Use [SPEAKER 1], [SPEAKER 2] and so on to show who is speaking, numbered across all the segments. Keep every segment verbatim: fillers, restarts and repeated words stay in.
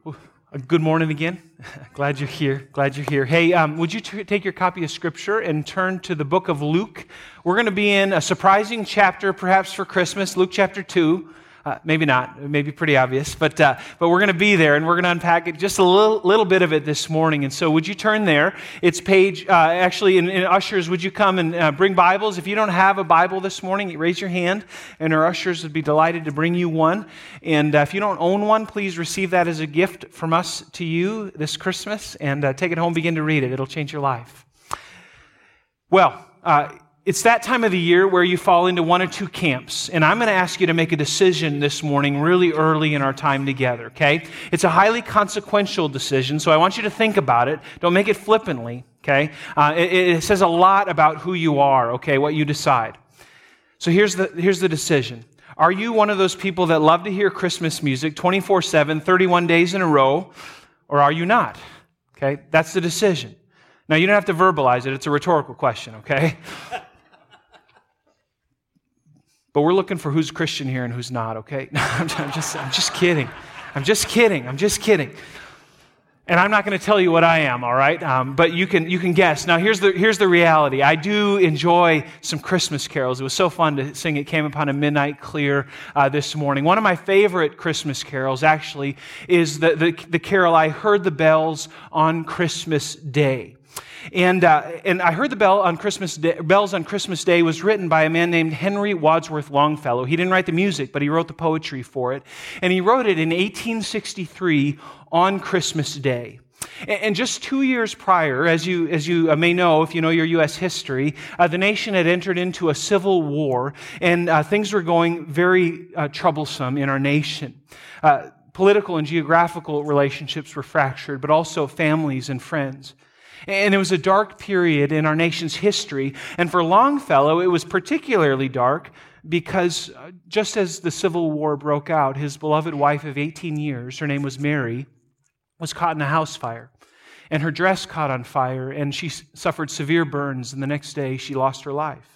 [SPEAKER 1] Well, good morning again. Glad you're here. Glad you're here. Hey, um, would you t- take your copy of Scripture and turn to the book of Luke? We're going to be in a surprising chapter, perhaps for Christmas, Luke chapter two. Uh, maybe not. It may be pretty obvious, but uh, but we're going to be there, and we're going to unpack it, just a little little bit of it this morning. And so, would you turn there? It's page uh, actually. In, in ushers, would you come and uh, bring Bibles? If you don't have a Bible this morning, raise your hand, and our ushers would be delighted to bring you one. And uh, if you don't own one, please receive that as a gift from us to you this Christmas, and uh, take it home. Begin to read it. It'll change your life. Well. Uh, It's that time of the year where you fall into one or two camps, and I'm going to ask you to make a decision this morning really early in our time together, okay? It's a highly consequential decision, so I want you to think about it. Don't make it flippantly, okay? Uh, it, it says a lot about who you are, okay, what you decide. So here's the, here's the decision. Are you one of those people that love to hear Christmas music twenty-four seven, thirty-one days in a row, or are you not? Okay, that's the decision. Now, you don't have to verbalize it. It's a rhetorical question, okay? But we're looking for who's Christian here and who's not, okay? No, I'm just, I'm just kidding. I'm just kidding. I'm just kidding. And I'm not going to tell you what I am, all right? Um, but you can you can guess. Now, here's the here's the reality. I do enjoy some Christmas carols. It was so fun to sing It Came Upon a Midnight Clear uh, this morning. One of my favorite Christmas carols, actually, is the, the, the carol, I Heard the Bells on Christmas Day. And uh, and I Heard the Bell on Christmas Day, Bells on Christmas Day was written by a man named Henry Wadsworth Longfellow. He didn't write the music, but he wrote the poetry for it. And he wrote it in eighteen sixty-three on Christmas Day. And just two years prior, as you as you may know, if you know your U S history, uh, the nation had entered into a civil war, and uh, things were going very uh, troublesome in our nation. Uh, political and geographical relationships were fractured, but also families and friends. And it was a dark period in our nation's history. And for Longfellow, it was particularly dark because just as the Civil War broke out, his beloved wife of eighteen years, her name was Mary, was caught in a house fire. And her dress caught on fire, and she suffered severe burns, and the next day she lost her life.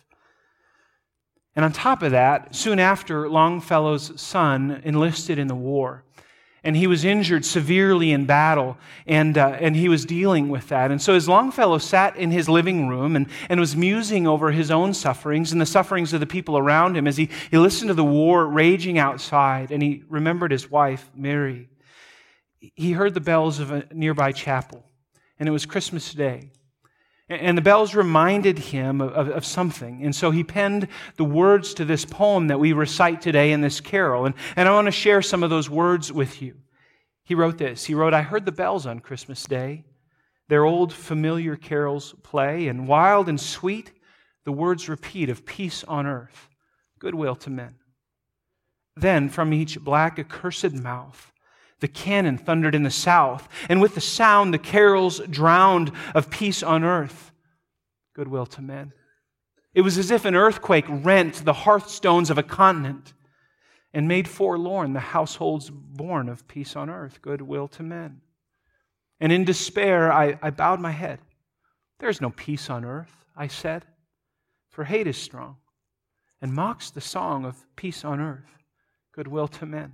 [SPEAKER 1] And on top of that, soon after, Longfellow's son enlisted in the war. And he was injured severely in battle, and uh, and he was dealing with that. And so as Longfellow sat in his living room and, and was musing over his own sufferings and the sufferings of the people around him, as he, he listened to the war raging outside, and he remembered his wife, Mary, he heard the bells of a nearby chapel, and it was Christmas Day. And the bells reminded him of, of, of something. And so he penned the words to this poem that we recite today in this carol. And, and I want to share some of those words with you. He wrote this. He wrote, I heard the bells on Christmas Day. Their old familiar carols play. And wild and sweet, the words repeat of peace on earth, goodwill to men. Then from each black accursed mouth, the cannon thundered in the south, and with the sound the carols drowned of peace on earth, goodwill to men. It was as if an earthquake rent the hearthstones of a continent and made forlorn the households born of peace on earth, goodwill to men. And in despair I, I bowed my head. There is no peace on earth, I said, for hate is strong and mocks the song of peace on earth, goodwill to men.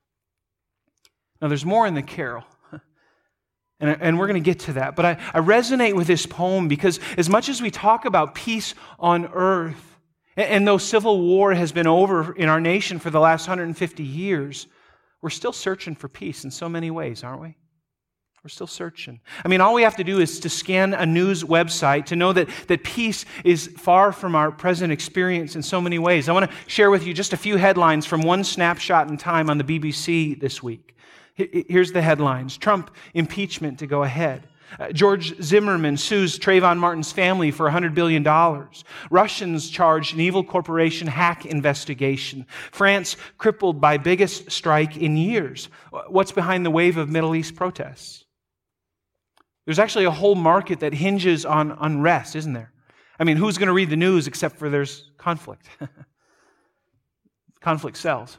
[SPEAKER 1] Now, there's more in the carol, and, and we're going to get to that. But I, I resonate with this poem because as much as we talk about peace on earth, and, and though civil war has been over in our nation for the last one hundred fifty years, we're still searching for peace in so many ways, aren't we? We're still searching. I mean, all we have to do is to scan a news website to know that, that peace is far from our present experience in so many ways. I want to share with you just a few headlines from one snapshot in time on the B B C this week. Here's the headlines. Trump impeachment to go ahead. Uh, George Zimmerman sues Trayvon Martin's family for one hundred billion dollars. Russians charged in evil corporation hack investigation. France crippled by biggest strike in years. What's behind the wave of Middle East protests? There's actually a whole market that hinges on unrest, isn't there? I mean, who's going to read the news except for there's conflict? Conflict sells.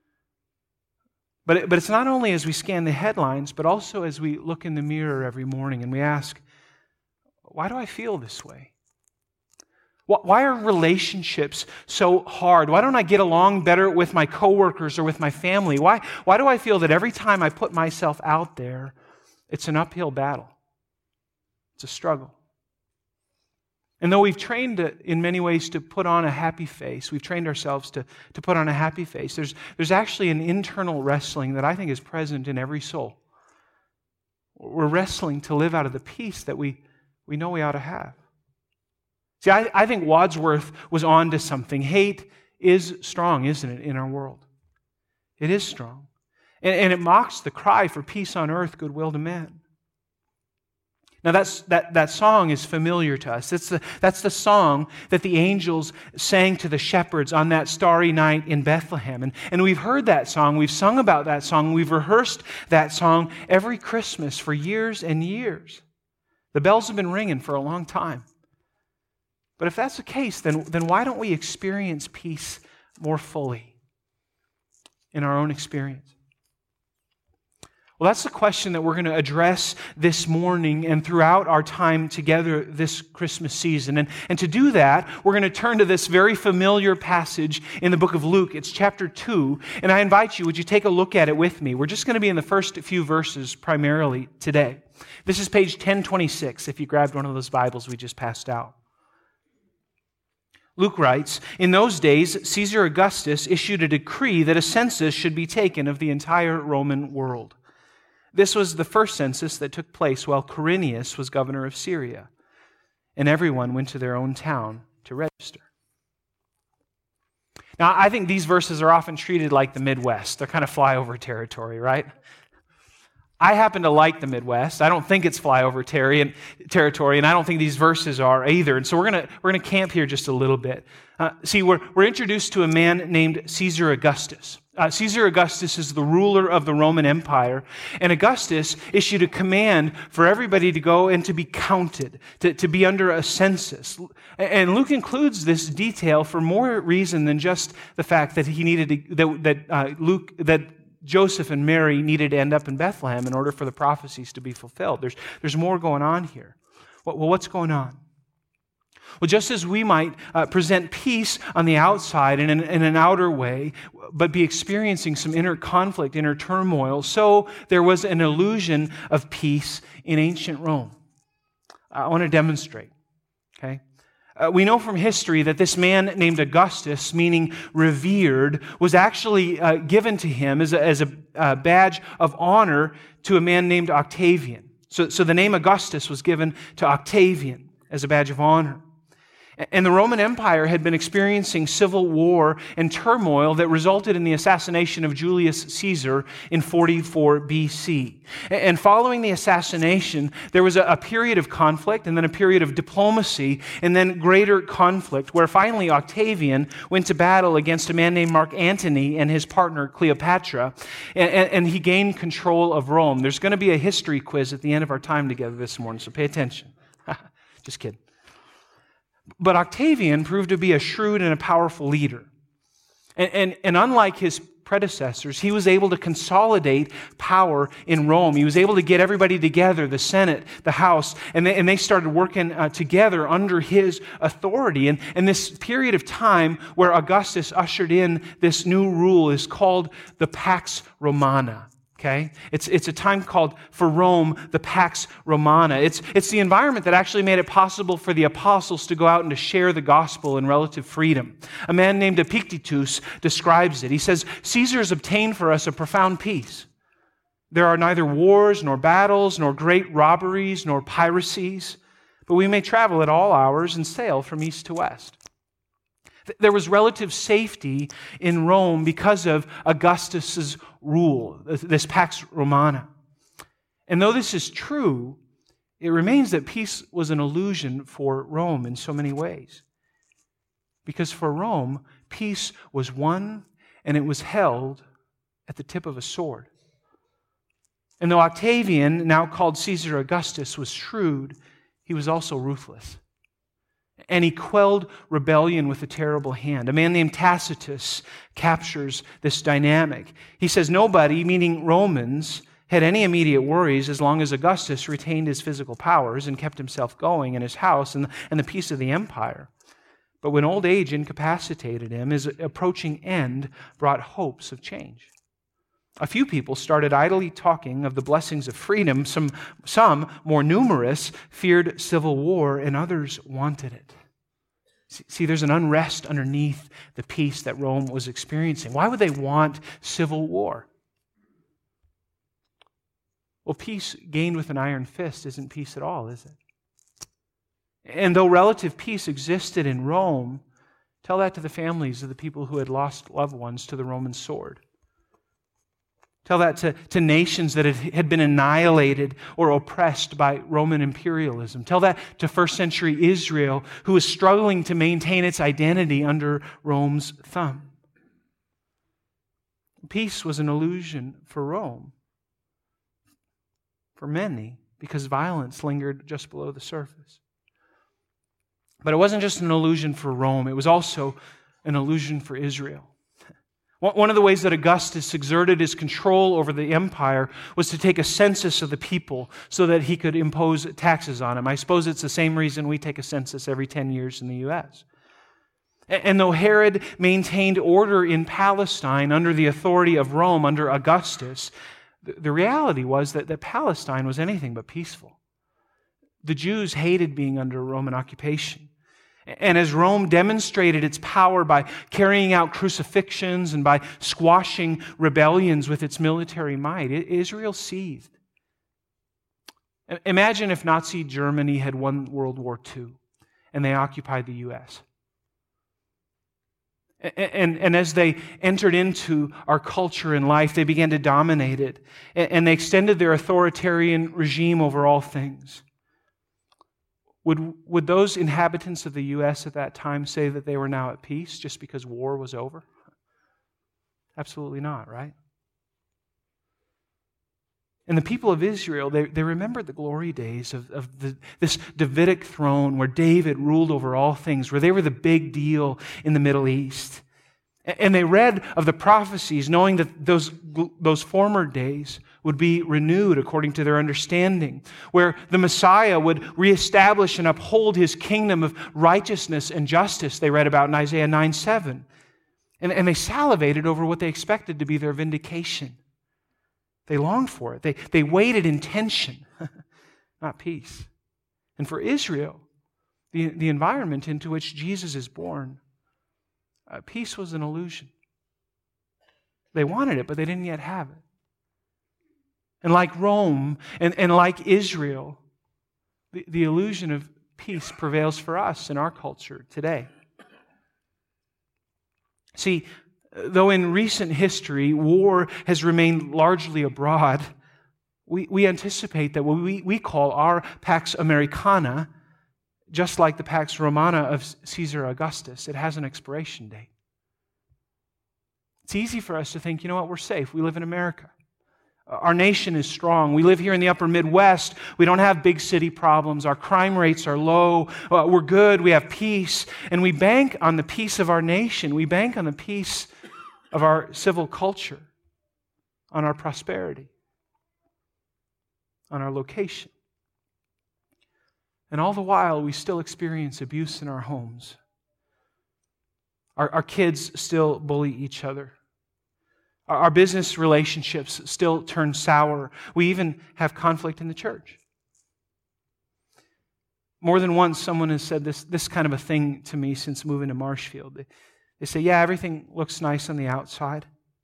[SPEAKER 1] But, it, but it's not only as we scan the headlines, but also as we look in the mirror every morning and we ask, why do I feel this way? Why are relationships so hard? Why don't I get along better with my coworkers or with my family? Why, why do I feel that every time I put myself out there, it's an uphill battle? It's a struggle. And though we've trained in many ways to put on a happy face, we've trained ourselves to, to put on a happy face, there's, there's actually an internal wrestling that I think is present in every soul. We're wrestling to live out of the peace that we, we know we ought to have. See, I, I think Wadsworth was on to something. Hate is strong, isn't it, in our world? It is strong. And, and it mocks the cry for peace on earth, goodwill to men. Now, that's, that, that song is familiar to us. That's the, that's the song that the angels sang to the shepherds on that starry night in Bethlehem. And, and we've heard that song. We've sung about that song. We've rehearsed that song every Christmas for years and years. The bells have been ringing for a long time. But if that's the case, then, then why don't we experience peace more fully in our own experience? Well, that's the question that we're going to address this morning and throughout our time together this Christmas season. And, and to do that, we're going to turn to this very familiar passage in the book of Luke. It's chapter two, and I invite you, would you take a look at it with me? We're just going to be in the first few verses primarily today. This is page ten twenty-six, if you grabbed one of those Bibles we just passed out. Luke writes, "In those days, Caesar Augustus issued a decree that a census should be taken of the entire Roman world. This was the first census that took place while Quirinius was governor of Syria, and everyone went to their own town to register." Now, I think these verses are often treated like the Midwest. They're kind of flyover territory, right? I happen to like the Midwest. I don't think it's flyover ter- territory, and I don't think these verses are either. And so we're going we're gonna camp here just a little bit. Uh, see, we're, we're introduced to a man named Caesar Augustus. Uh, Caesar Augustus is the ruler of the Roman Empire, and Augustus issued a command for everybody to go and to be counted, to, to be under a census. And Luke includes this detail for more reason than just the fact that he needed to, that, that uh, Luke that Joseph and Mary needed to end up in Bethlehem in order for the prophecies to be fulfilled. There's, there's more going on here. Well, what's going on? Well, just as we might uh, present peace on the outside in an, in an outer way, but be experiencing some inner conflict, inner turmoil, so there was an illusion of peace in ancient Rome. I want to demonstrate, okay? Uh, we know from history that this man named Augustus, meaning revered, was actually uh, given to him as a, as a uh, badge of honor to a man named Octavian. So, so the name Augustus was given to Octavian as a badge of honor. And the Roman Empire had been experiencing civil war and turmoil that resulted in the assassination of Julius Caesar in forty-four B C. And following the assassination, there was a period of conflict and then a period of diplomacy and then greater conflict where finally Octavian went to battle against a man named Mark Antony and his partner Cleopatra, and, and he gained control of Rome. There's going to be a history quiz at the end of our time together this morning, so pay attention. Just kidding. But Octavian proved to be a shrewd and a powerful leader. And, and, and unlike his predecessors, he was able to consolidate power in Rome. He was able to get everybody together, the Senate, the House, and they, and they started working uh, together under his authority. And, and this period of time where Augustus ushered in this new rule is called the Pax Romana. Okay? It's, it's a time called, for Rome, the Pax Romana. It's, it's the environment that actually made it possible for the apostles to go out and to share the gospel in relative freedom. A man named Epictetus describes it. He says, "Caesar has obtained for us a profound peace. There are neither wars, nor battles, nor great robberies, nor piracies, but we may travel at all hours and sail from east to west." There was relative safety in Rome because of Augustus's rule, this Pax Romana. And though this is true, it remains that peace was an illusion for Rome in so many ways. Because for Rome, peace was won and it was held at the tip of a sword. And though Octavian, now called Caesar Augustus, was shrewd, he was also ruthless. And he quelled rebellion with a terrible hand. A man named Tacitus captures this dynamic. He says nobody, meaning Romans, had any immediate worries as long as Augustus retained his physical powers and kept himself going in his house and, and the peace of the empire. But when old age incapacitated him, his approaching end brought hopes of change. A few people started idly talking of the blessings of freedom. Some, some more numerous, feared civil war, and others wanted it. See, there's an unrest underneath the peace that Rome was experiencing. Why would they want civil war? Well, peace gained with an iron fist isn't peace at all, is it? And though relative peace existed in Rome, tell that to the families of the people who had lost loved ones to the Roman sword. Tell that to, to nations that had, had been annihilated or oppressed by Roman imperialism. Tell that to first century Israel, who was struggling to maintain its identity under Rome's thumb. Peace was an illusion for Rome, for many, because violence lingered just below the surface. But it wasn't just an illusion for Rome, it was also an illusion for Israel. One of the ways that Augustus exerted his control over the empire was to take a census of the people so that he could impose taxes on them. I suppose it's the same reason we take a census every ten years in the U S. And though Herod maintained order in Palestine under the authority of Rome, under Augustus, the reality was that, that Palestine was anything but peaceful. The Jews hated being under Roman occupation. And as Rome demonstrated its power by carrying out crucifixions and by squashing rebellions with its military might, Israel seethed. Imagine if Nazi Germany had won World War Two and they occupied the U S. And, and as they entered into our culture and life, they began to dominate it. And they extended their authoritarian regime over all things. Would, would those inhabitants of the U S at that time say that they were now at peace just because war was over? Absolutely not, right? And the people of Israel, they, they remembered the glory days of, of the, this Davidic throne where David ruled over all things, where they were the big deal in the Middle East. And they read of the prophecies, knowing that those, those former days would be renewed according to their understanding, where the Messiah would reestablish and uphold his kingdom of righteousness and justice, they read about in Isaiah nine seven. And, and they salivated over what they expected to be their vindication. They longed for it. They, they waited in tension, not peace. And for Israel, the, the environment into which Jesus is born, uh, peace was an illusion. They wanted it, but they didn't yet have it. And like Rome and, and like Israel, the, the illusion of peace prevails for us in our culture today. See, though in recent history war has remained largely abroad, we, we anticipate that what we, we call our Pax Americana, just like the Pax Romana of Caesar Augustus, it has an expiration date. It's easy for us to think, you know what, we're safe. We live in America. Our nation is strong. We live here in the upper Midwest. We don't have big city problems. Our crime rates are low. Uh, we're good. We have peace. And we bank on the peace of our nation. We bank on the peace of our civil culture, on our prosperity, on our location. And all the while, we still experience abuse in our homes. Our, our kids still bully each other. Our business relationships still turn sour. We even have conflict in the church. More than once, someone has said this, this kind of a thing to me since moving to Marshfield. They, they say, yeah, everything looks nice on the outside,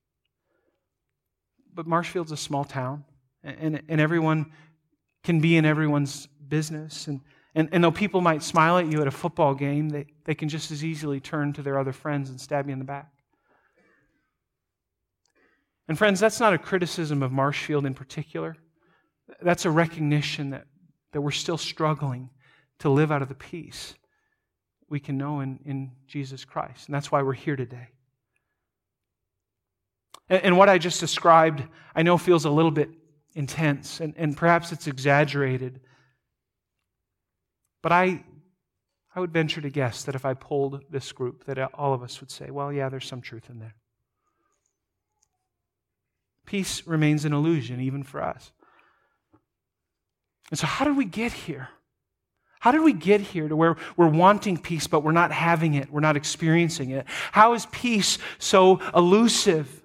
[SPEAKER 1] but Marshfield's a small town, and, and everyone can be in everyone's business. And, and, and though people might smile at you at a football game, they, they can just as easily turn to their other friends and stab you in the back. And friends, that's not a criticism of Marshfield in particular. That's a recognition that, that we're still struggling to live out of the peace we can know in, in Jesus Christ. And that's why we're here today. And, and what I just described, I know feels a little bit intense, and, and perhaps it's exaggerated. But I, I would venture to guess that if I polled this group, that all of us would say, well, yeah, there's some truth in there. Peace remains an illusion, even for us. And so how did we get here? How did we get here to where we're wanting peace, but we're not having it, we're not experiencing it? How is peace so elusive?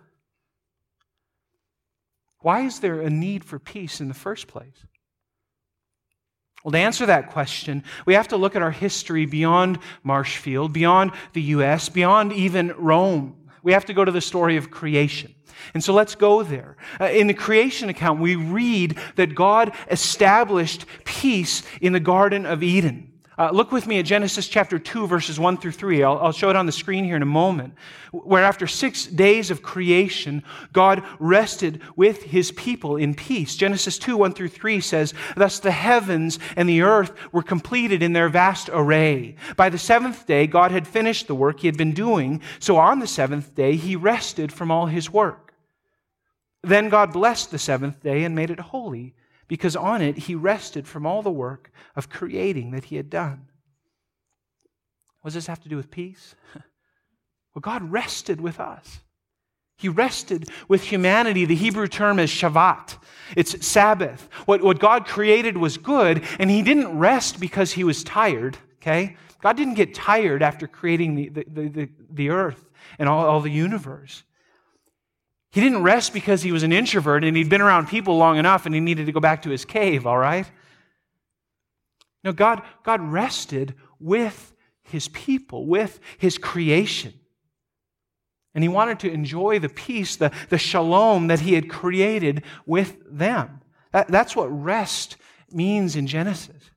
[SPEAKER 1] Why is there a need for peace in the first place? Well, to answer that question, we have to look at our history beyond Marshfield, beyond the U S, beyond even Rome. We have to go to the story of creation. And so let's go there. Uh, in the creation account, we read that God established peace in the Garden of Eden. Uh, look with me at Genesis chapter two, verses one through three. I'll, I'll show it on the screen here in a moment. Where after six days of creation, God rested with His people in peace. Genesis two, one through three says, "Thus the heavens and the earth were completed in their vast array. By the seventh day, God had finished the work He had been doing. So on the seventh day, He rested from all His work. Then God blessed the seventh day and made it holy, because on it He rested from all the work of creating that He had done." What does this have to do with peace? Well, God rested with us. He rested with humanity. The Hebrew term is Shabbat. It's Sabbath. What, what God created was good, and He didn't rest because He was tired, okay? God didn't get tired after creating the, the, the, the earth and all, all the universe. He didn't rest because He was an introvert and He'd been around people long enough and He needed to go back to His cave, all right? No, God, God rested with His people, with His creation. And He wanted to enjoy the peace, the, the shalom that He had created with them. That, that's what rest means in Genesis.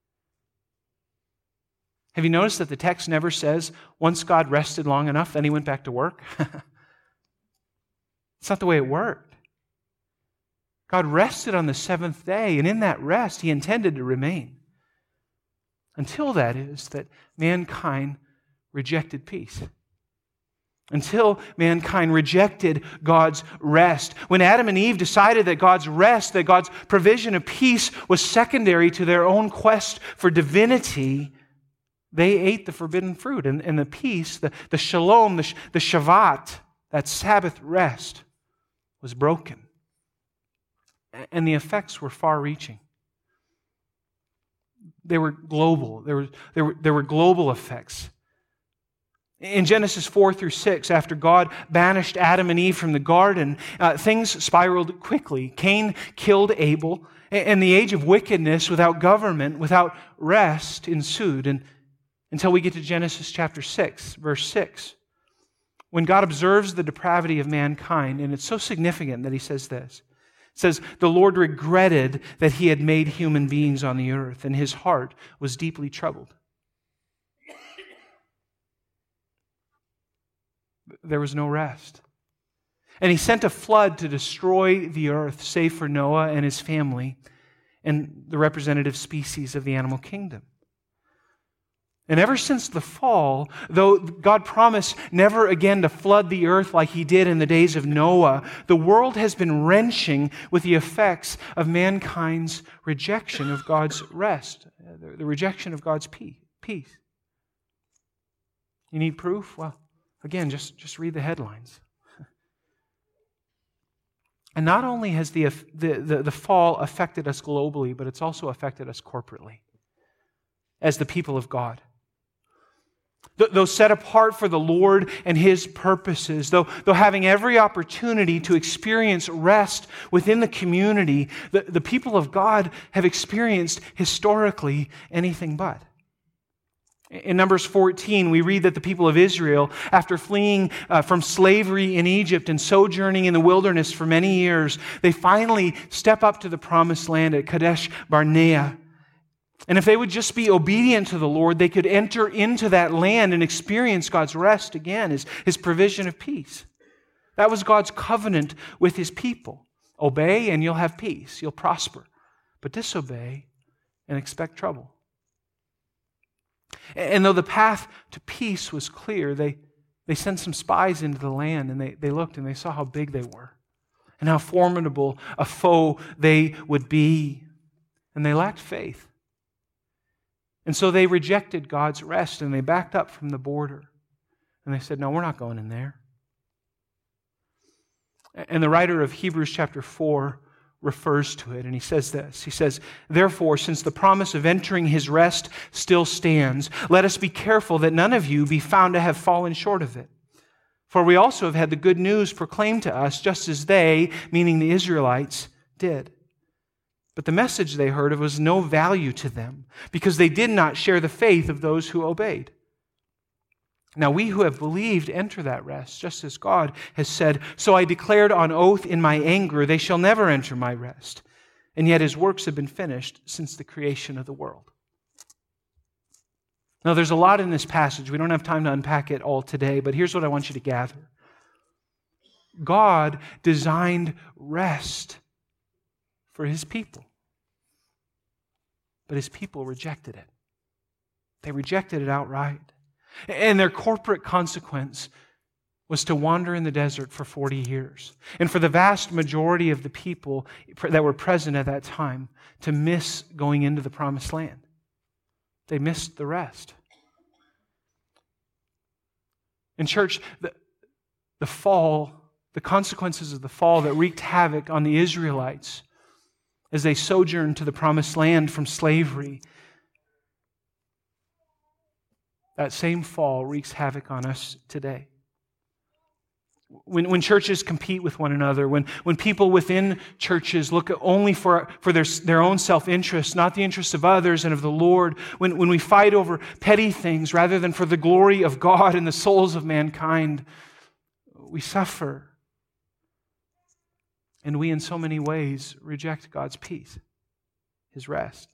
[SPEAKER 1] Have you noticed that the text never says, once God rested long enough, then He went back to work? It's not the way it worked. God rested on the seventh day, and in that rest, He intended to remain. Until that is, that mankind rejected peace. Until mankind rejected God's rest. When Adam and Eve decided that God's rest, that God's provision of peace was secondary to their own quest for divinity, they ate the forbidden fruit. And, and the peace, the, the shalom, the, the Shabbat, that Sabbath rest, was broken. And the effects were far-reaching. They were global. There were, there were, there were global effects. In Genesis four through six, after God banished Adam and Eve from the garden, uh, things spiraled quickly. Cain killed Abel, and the age of wickedness without government, without rest ensued, and until we get to Genesis chapter six, verse six. When God observes the depravity of mankind, and it's so significant that He says this. It says, "The Lord regretted that He had made human beings on the earth, and His heart was deeply troubled." There was no rest. And He sent a flood to destroy the earth, save for Noah and his family and the representative species of the animal kingdom. And ever since the fall, though God promised never again to flood the earth like He did in the days of Noah, the world has been wrenching with the effects of mankind's rejection of God's rest, the rejection of God's peace. You need proof? Well, again, just, just read the headlines. And not only has the, the, the, the fall affected us globally, but it's also affected us corporately as the people of God. Though set apart for the Lord and His purposes, though, though having every opportunity to experience rest within the community, the, the people of God have experienced historically anything but. In Numbers fourteen, we read that the people of Israel, after fleeing uh, from slavery in Egypt and sojourning in the wilderness for many years, they finally step up to the promised land at Kadesh Barnea. And if they would just be obedient to the Lord, they could enter into that land and experience God's rest again, His, His provision of peace. That was God's covenant with His people. Obey and you'll have peace. You'll prosper. But disobey and expect trouble. And though the path to peace was clear, they, they sent some spies into the land, and they, they looked and they saw how big they were and how formidable a foe they would be. And they lacked faith. And so they rejected God's rest, and they backed up from the border. And they said, no, we're not going in there. And the writer of Hebrews chapter four refers to it, and he says this. He says, "Therefore, since the promise of entering his rest still stands, let us be careful that none of you be found to have fallen short of it. For we also have had the good news proclaimed to us, just as they," meaning the Israelites, "did. But the message they heard of was no value to them, because they did not share the faith of those who obeyed. Now we who have believed enter that rest, just as God has said, 'So I declared on oath in my anger, they shall never enter my rest.' And yet his works have been finished since the creation of the world." Now there's a lot in this passage. We don't have time to unpack it all today, but here's what I want you to gather. God designed rest for his people, but his people rejected it. They rejected it outright. And their corporate consequence was to wander in the desert for forty years. And for the vast majority of the people that were present at that time, to miss going into the promised land. They missed the rest. In church, the, the fall, the consequences of the fall that wreaked havoc on the Israelites as they sojourned to the promised land from slavery, that same fall wreaks havoc on us today. When, when churches compete with one another, when, when people within churches look only for, for their, their own self-interest, not the interests of others and of the Lord, when, when we fight over petty things rather than for the glory of God and the souls of mankind, we suffer. And we, in so many ways, reject God's peace, his rest.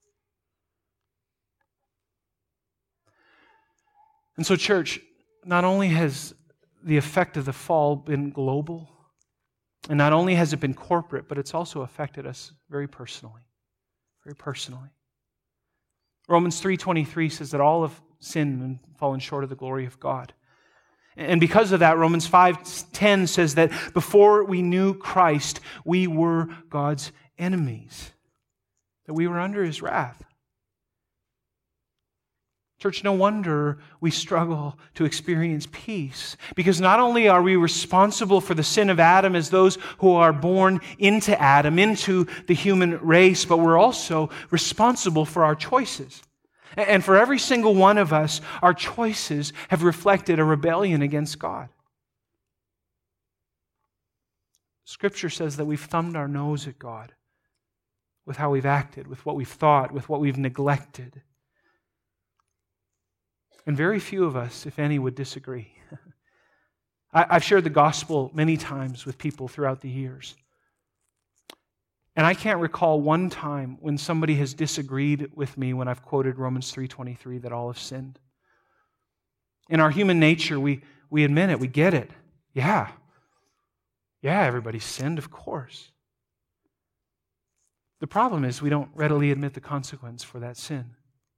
[SPEAKER 1] And so, church, not only has the effect of the fall been global, and not only has it been corporate, but it's also affected us very personally. Very personally. Romans three twenty-three says that all have sinned and fallen short of the glory of God. And because of that, Romans five ten says that before we knew Christ, we were God's enemies, that we were under his wrath. Church, no wonder we struggle to experience peace, because not only are we responsible for the sin of Adam as those who are born into Adam, into the human race, but we're also responsible for our choices. And for every single one of us, our choices have reflected a rebellion against God. Scripture says that we've thumbed our nose at God with how we've acted, with what we've thought, with what we've neglected. And very few of us, if any, would disagree. I've shared the gospel many times with people throughout the years. And I can't recall one time when somebody has disagreed with me when I've quoted Romans three twenty-three that all have sinned. In our human nature, we, we admit it, we get it. Yeah. Yeah, everybody's sinned, of course. The problem is we don't readily admit the consequence for that sin.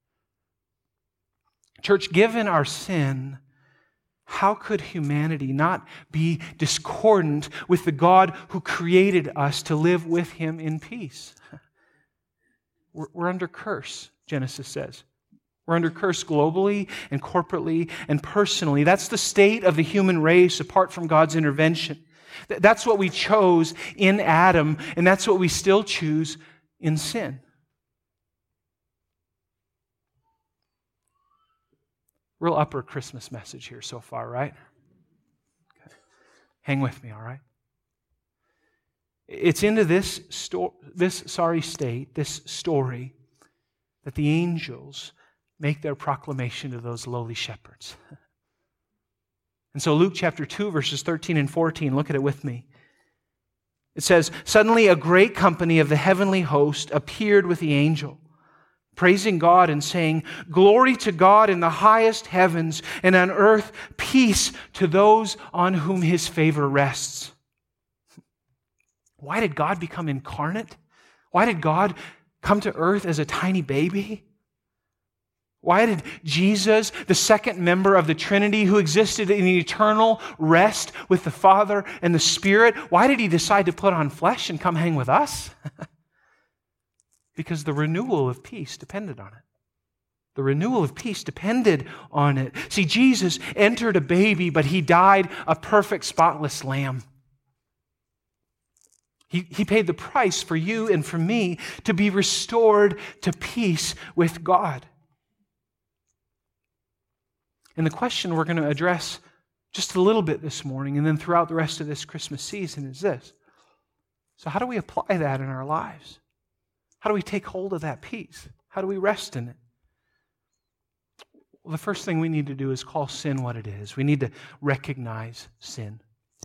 [SPEAKER 1] Church, given our sin, how could humanity not be discordant with the God who created us to live with him in peace? We're, we're under curse, Genesis says. We're under curse globally and corporately and personally. That's the state of the human race apart from God's intervention. That's what we chose in Adam, and that's what we still choose in sin. Real upper Christmas message here so far, right? Okay. Hang with me, all right? It's into this, sto- this sorry state, this story, that the angels make their proclamation to those lowly shepherds. And so Luke chapter two, verses thirteen and fourteen, look at it with me. It says, "Suddenly a great company of the heavenly host appeared with the angel, praising God and saying, 'Glory to God in the highest heavens, and on earth peace to those on whom his favor rests.'" Why did God become incarnate? Why did God come to earth as a tiny baby? Why did Jesus, the second member of the Trinity who existed in eternal rest with the Father and the Spirit, why did he decide to put on flesh and come hang with us? Because the renewal of peace depended on it. The renewal of peace depended on it. See, Jesus entered a baby, but he died a perfect, spotless lamb. He, he paid the price for you and for me to be restored to peace with God. And the question we're going to address just a little bit this morning and then throughout the rest of this Christmas season is this. So how do we apply that in our lives? How do we take hold of that peace? How do we rest in it? Well, the first thing we need to do is call sin what it is. We need to recognize sin.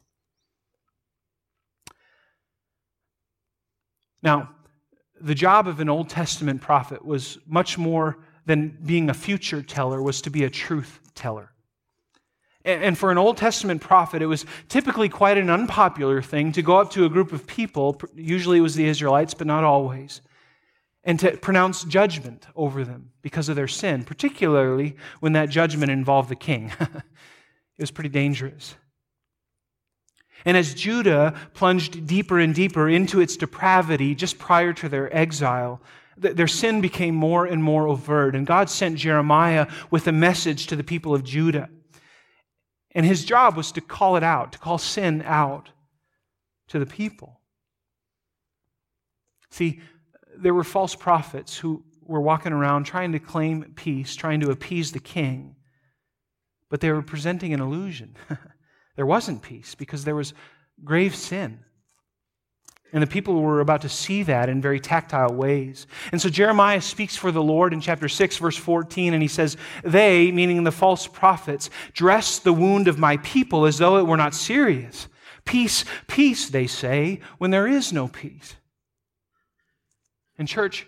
[SPEAKER 1] Now, the job of an Old Testament prophet was much more than being a future teller, was to be a truth teller. And for an Old Testament prophet, it was typically quite an unpopular thing to go up to a group of people, usually it was the Israelites, but not always, and to pronounce judgment over them because of their sin, particularly when that judgment involved the king. It was pretty dangerous. And as Judah plunged deeper and deeper into its depravity just prior to their exile, their sin became more and more overt. And God sent Jeremiah with a message to the people of Judah. And his job was to call it out, to call sin out to the people. See, there were false prophets who were walking around trying to claim peace, trying to appease the king, but they were presenting an illusion. There wasn't peace because there was grave sin. And the people were about to see that in very tactile ways. And so Jeremiah speaks for the Lord in chapter six, verse fourteen, and he says, "They," meaning the false prophets, "dress the wound of my people as though it were not serious. Peace, peace, they say, when there is no peace." And church,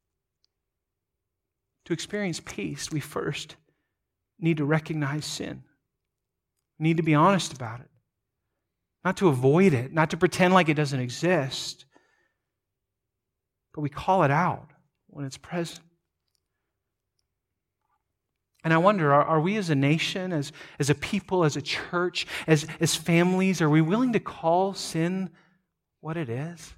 [SPEAKER 1] to experience peace, we first need to recognize sin. We need to be honest about it. Not to avoid it, not to pretend like it doesn't exist, but we call it out when it's present. And I wonder, are, are we as a nation, as, as a people, as a church, as, as families, are we willing to call sin what it is?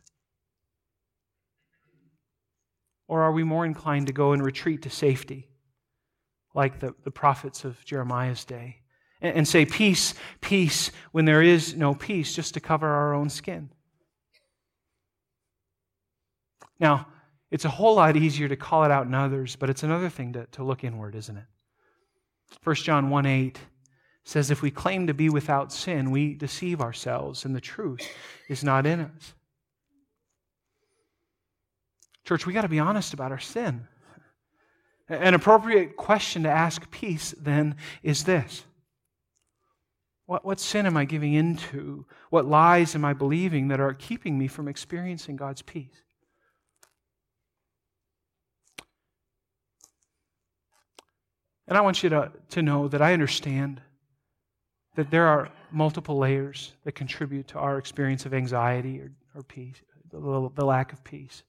[SPEAKER 1] Or are we more inclined to go and retreat to safety, like the, the prophets of Jeremiah's day? And say, peace, peace, when there is no peace, just to cover our own skin. Now, it's a whole lot easier to call it out in others, but it's another thing to, to look inward, isn't it? First John one eight says, if we claim to be without sin, we deceive ourselves, and the truth is not in us. Church, we got to be honest about our sin. An appropriate question to ask peace, then, is this. What, what sin am I giving into? What lies am I believing that are keeping me from experiencing God's peace? And I want you to, to know that I understand that there are multiple layers that contribute to our experience of anxiety or, or peace, the, the lack of peace.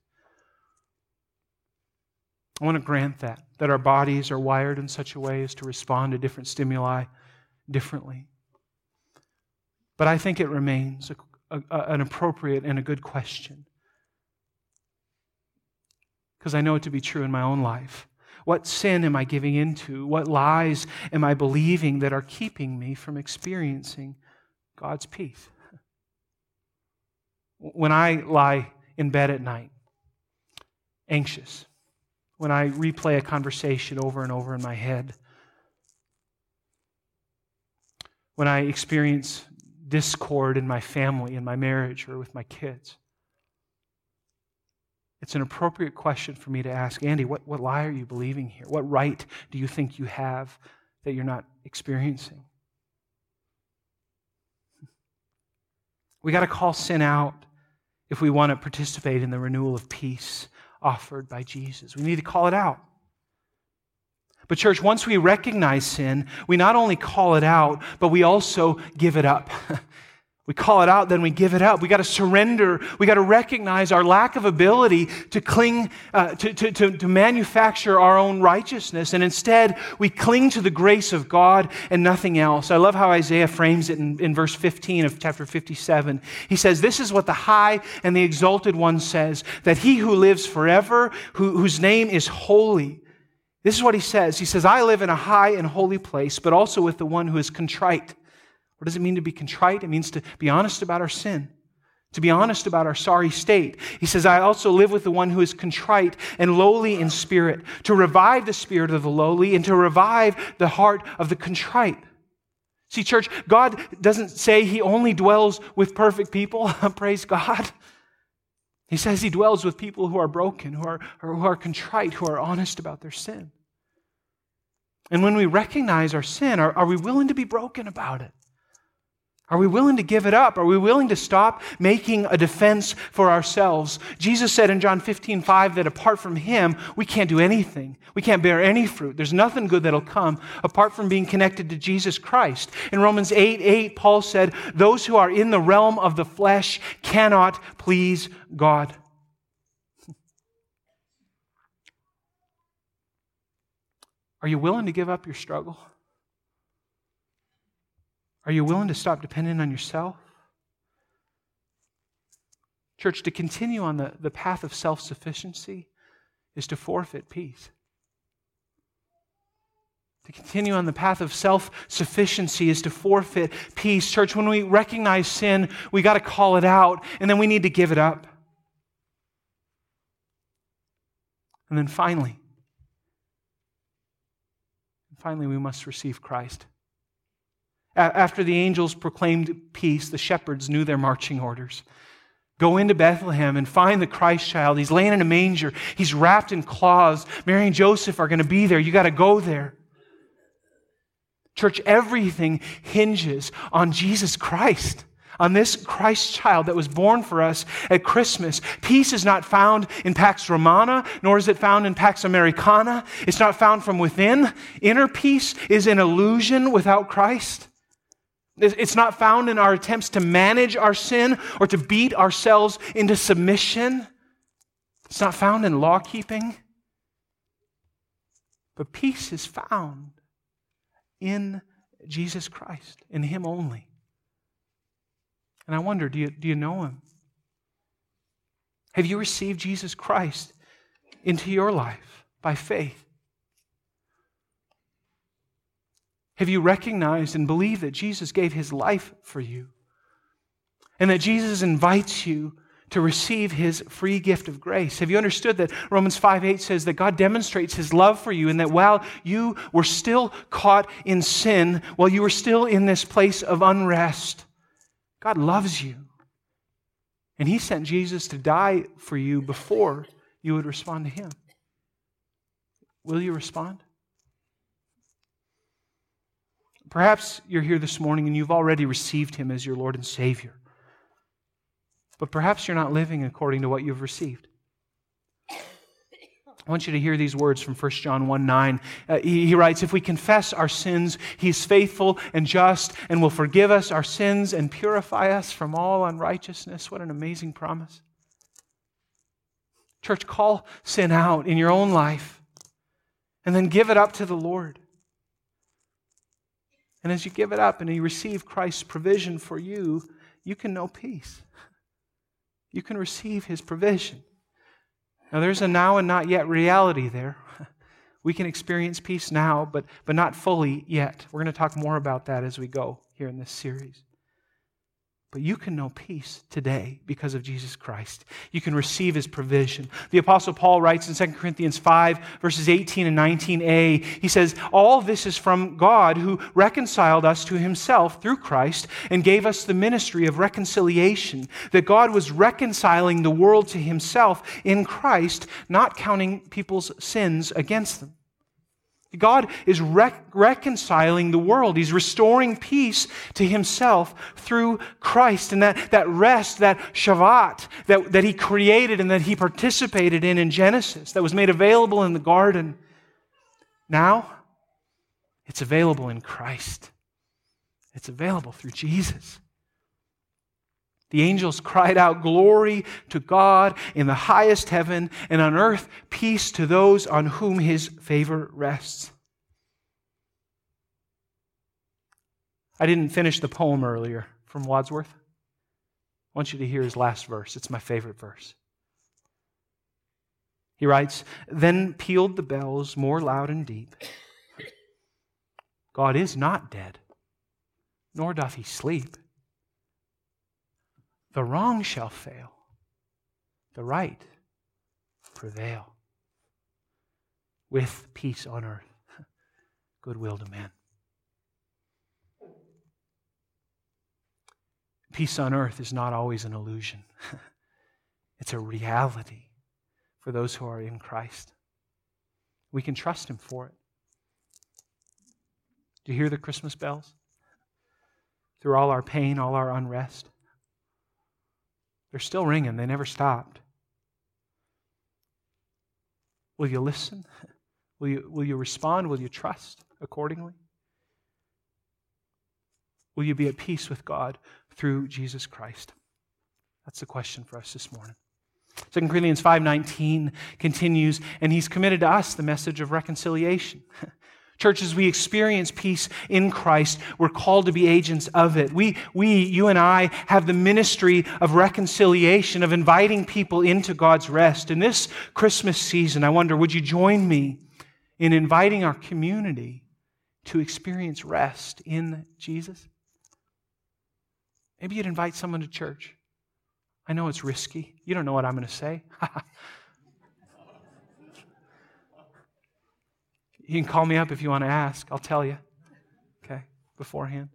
[SPEAKER 1] I want to grant that, that our bodies are wired in such a way as to respond to different stimuli differently. But I think it remains a, a, an appropriate and a good question. Because I know it to be true in my own life. What sin am I giving into? What lies am I believing that are keeping me from experiencing God's peace? When I lie in bed at night, anxious, when I replay a conversation over and over in my head, when I experience discord in my family, in my marriage, or with my kids, it's an appropriate question for me to ask, Andy, what, what lie are you believing here? What right do you think you have that you're not experiencing? We got to call sin out if we want to participate in the renewal of peace offered by Jesus. We need to call it out. But church, once we recognize sin, we not only call it out, but we also give it up. We call it out, then we give it up. We got to surrender. We got to recognize our lack of ability to cling, uh, to, to, to, to manufacture our own righteousness. And instead, we cling to the grace of God and nothing else. I love how Isaiah frames it in, in verse fifteen of chapter fifty-seven. He says, this is what the high and the exalted one says, that he who lives forever, who, whose name is holy. This is what he says. He says, I live in a high and holy place, but also with the one who is contrite. What does it mean to be contrite? It means to be honest about our sin, to be honest about our sorry state. He says, I also live with the one who is contrite and lowly in spirit, to revive the spirit of the lowly and to revive the heart of the contrite. See, church, God doesn't say He only dwells with perfect people. Praise God. He says He dwells with people who are broken, who are, who are contrite, who are honest about their sin. And when we recognize our sin, are, are we willing to be broken about it? Are we willing to give it up? Are we willing to stop making a defense for ourselves? Jesus said in John fifteen five that apart from Him, we can't do anything. We can't bear any fruit. There's nothing good that'll come apart from being connected to Jesus Christ. In Romans eight eight, Paul said, those who are in the realm of the flesh cannot please God. Are you willing to give up your struggle? Are you willing to stop depending on yourself? Church, to continue on the, the path of self-sufficiency is to forfeit peace. To continue on the path of self-sufficiency is to forfeit peace. Church, when we recognize sin, we got to call it out, and then we need to give it up. And then finally, finally, we must receive Christ. After the angels proclaimed peace, the shepherds knew their marching orders. Go into Bethlehem and find the Christ child. He's laying in a manger. He's wrapped in cloths. Mary and Joseph are going to be there. You got to go there. Church, everything hinges on Jesus Christ, on this Christ child that was born for us at Christmas. Peace is not found in Pax Romana, nor is it found in Pax Americana. It's not found from within. Inner peace is an illusion without Christ. It's not found in our attempts to manage our sin or to beat ourselves into submission. It's not found in law keeping. But peace is found in Jesus Christ, in Him only. And I wonder, do you, do you know Him? Have you received Jesus Christ into your life by faith? Have you recognized and believed that Jesus gave His life for you? And that Jesus invites you to receive His free gift of grace? Have you understood that Romans five eight says that God demonstrates His love for you, and that while you were still caught in sin, while you were still in this place of unrest, God loves you. And He sent Jesus to die for you before you would respond to Him. Will you respond? Perhaps you're here this morning and you've already received Him as your Lord and Savior. But perhaps you're not living according to what you've received. I want you to hear these words from First John one nine. Uh, he, he writes, if we confess our sins, He is faithful and just and will forgive us our sins and purify us from all unrighteousness. What an amazing promise. Church, call sin out in your own life and then give it up to the Lord. And as you give it up and you receive Christ's provision for you, you can know peace. You can receive His provision. Now there's a now and not yet reality there. We can experience peace now, but, but not fully yet. We're going to talk more about that as we go here in this series. But you can know peace today because of Jesus Christ. You can receive His provision. The Apostle Paul writes in Second Corinthians five, verses eighteen and nineteen a, he says, all this is from God who reconciled us to Himself through Christ and gave us the ministry of reconciliation, that God was reconciling the world to Himself in Christ, not counting people's sins against them. God is rec- reconciling the world. He's restoring peace to Himself through Christ. And that, that rest, that Shabbat that, that He created and that He participated in in Genesis, that was made available in the garden, now it's available in Christ. It's available through Jesus. The angels cried out, glory to God in the highest heaven, and on earth peace to those on whom His favor rests. I didn't finish the poem earlier from Wadsworth. I want you to hear his last verse. It's my favorite verse. He writes, then pealed the bells more loud and deep. God is not dead, nor doth He sleep. The wrong shall fail. The right prevail. With peace on earth, goodwill to men. Peace on earth is not always an illusion. It's a reality for those who are in Christ. We can trust Him for it. Do you hear the Christmas bells? Through all our pain, all our unrest, they're still ringing. They never stopped. Will you listen? Will you, will you respond? Will you trust accordingly? Will you be at peace with God through Jesus Christ? That's the question for us this morning. Second Corinthians five nineteen continues, and He's committed to us the message of reconciliation. Church, as we experience peace in Christ, we're called to be agents of it. We, we, you and I, have the ministry of reconciliation, of inviting people into God's rest. In this Christmas season, I wonder, would you join me in inviting our community to experience rest in Jesus? Maybe you'd invite someone to church. I know it's risky. You don't know what I'm going to say. You can call me up if you want to ask. I'll tell you, okay, beforehand.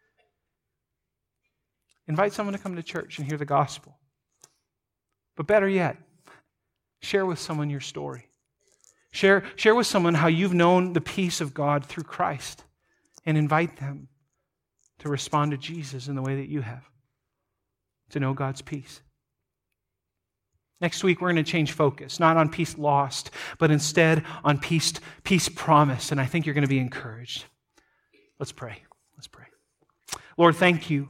[SPEAKER 1] Invite someone to come to church and hear the gospel. But better yet, share with someone your story. Share, share with someone how you've known the peace of God through Christ, and invite them to respond to Jesus in the way that you have, to know God's peace. Next week, we're going to change focus, not on peace lost, but instead on peace, peace promised. And I think you're going to be encouraged. Let's pray. Let's pray. Lord, thank you.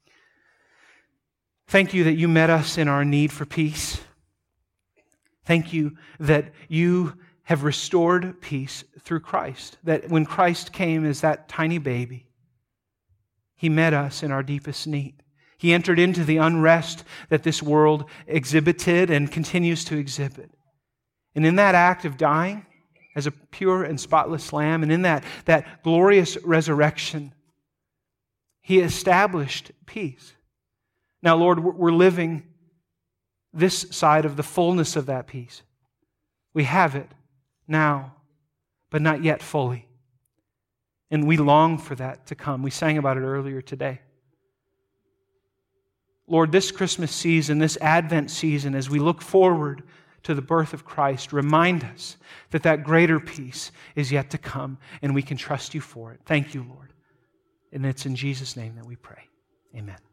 [SPEAKER 1] Thank you that you met us in our need for peace. Thank you that you have restored peace through Christ. That when Christ came as that tiny baby, He met us in our deepest need. He entered into the unrest that this world exhibited and continues to exhibit. And in that act of dying as a pure and spotless lamb, and in that, that glorious resurrection, He established peace. Now, Lord, we're living this side of the fullness of that peace. We have it now, but not yet fully. And we long for that to come. We sang about it earlier today. Lord, this Christmas season, this Advent season, as we look forward to the birth of Christ, remind us that that greater peace is yet to come, and we can trust you for it. Thank you, Lord. And it's in Jesus' name that we pray. Amen.